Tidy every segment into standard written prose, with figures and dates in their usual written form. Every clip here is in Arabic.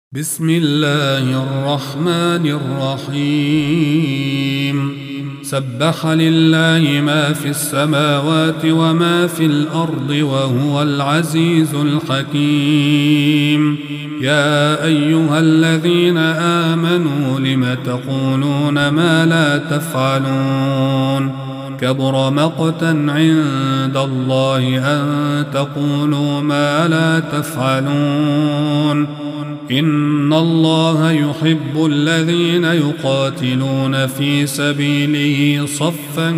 بسم الله الرحمن الرحيم سبح لله ما في السماوات وما في الأرض وهو العزيز الحكيم يا أيها الذين آمنوا لم تقولون ما لا تفعلون كبر مقتا عند الله أن تقولوا ما لا تفعلون إن الله يحب الذين يقاتلون في سبيله صفا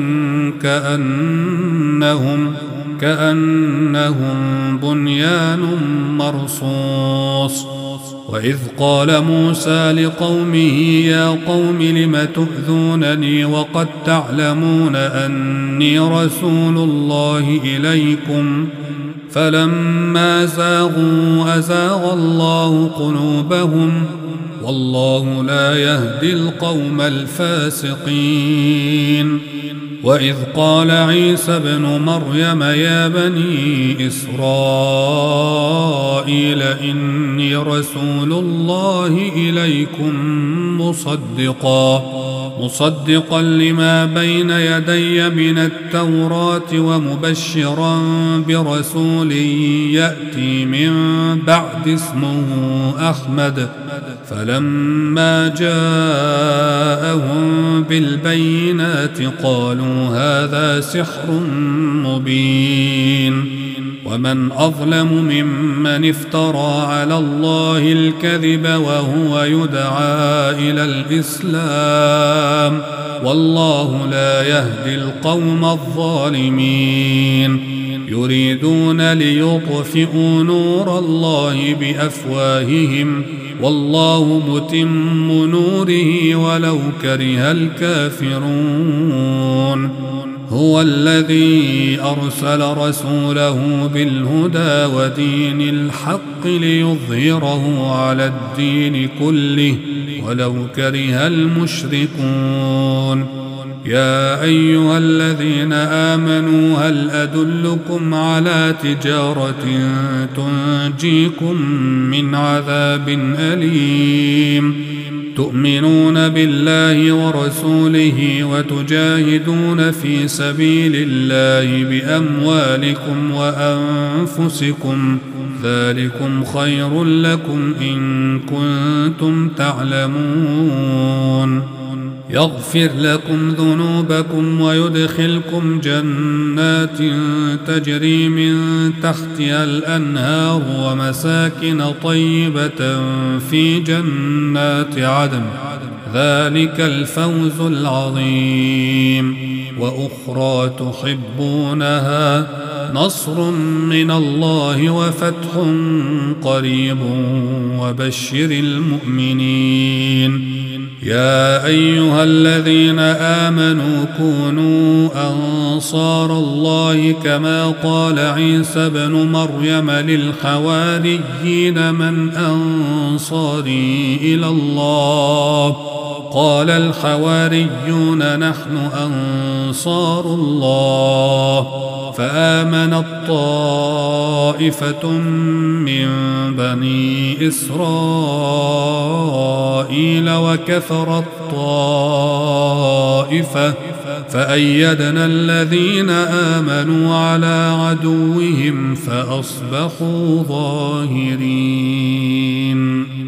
كأنهم بنيان مرصوص وإذ قال موسى لقومه يا قوم لم تؤذونني وقد تعلمون أني رسول الله إليكم فلما زاغوا أزاغ الله قلوبهم والله لا يهدي القوم الفاسقين وإذ قال عيسى ابن مريم يا بني إسرائيل إني رسول الله إليكم مصدقا لما بين يدي من التوراة ومبشرا برسول يأتي من بعد اسمه أحمد فلما جاءهم بالبينات قالوا هذا سحر مبين ومن أظلم ممن افترى على الله الكذب وهو يدعى إلى الإسلام والله لا يهدي القوم الظالمين يريدون ليطفئوا نور الله بأفواههم والله متم نوره ولو كره الكافرون هو الذي أرسل رسوله بالهدى ودين الحق ليظهره على الدين كله ولو كره المشركون يا أيها الذين آمنوا هل أدلكم على تجارة تنجيكم من عذاب أليم تؤمنون بالله ورسوله وتجاهدون في سبيل الله بأموالكم وأنفسكم ذلكم خير لكم إن كنتم تعلمون يغفر لكم ذنوبكم ويدخلكم جنات تجري من تحتها الأنهار ومساكن طيبة في جنات عدن ذلك الفوز العظيم وأخرى تحبونها نصر من الله وفتح قريب وبشر المؤمنين يا أيها الذين آمنوا كونوا أنصار الله كما قال عيسى ابن مريم للحواريين من أنصاري إلى الله قال الحواريون نحن أنصار الله فآمنت طائفة من بني إسرائيل وكفرت طائفة فأيدنا الذين آمنوا على عدوهم فأصبحوا ظاهرين.